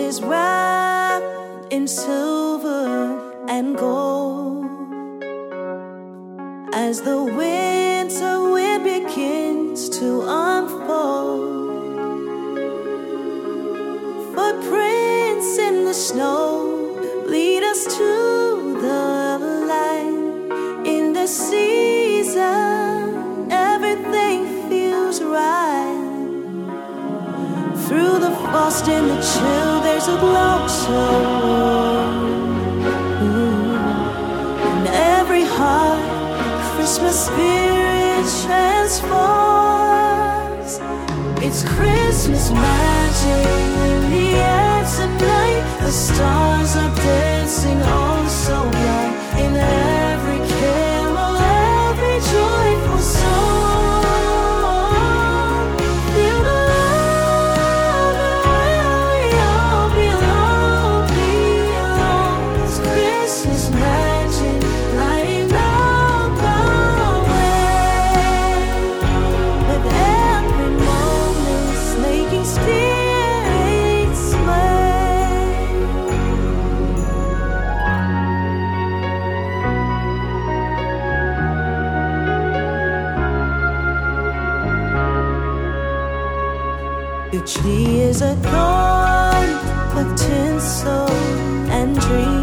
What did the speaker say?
is wrapped in silver and gold. As the winter wind begins to unfold, footprints in the snow lead us to the light. In the season, everything feels right. Through the frost and the chill, there's a glow so warm. In every heart, Christmas spirit transforms. It's Christmas magic in the air tonight. The stars are dancing all so bright. In every carol, every joyful song, feel the love where we all belong. It's Christmas magic lighting up our way, with every moment making spirits sway. The tree is adorned with tinsel and dreams.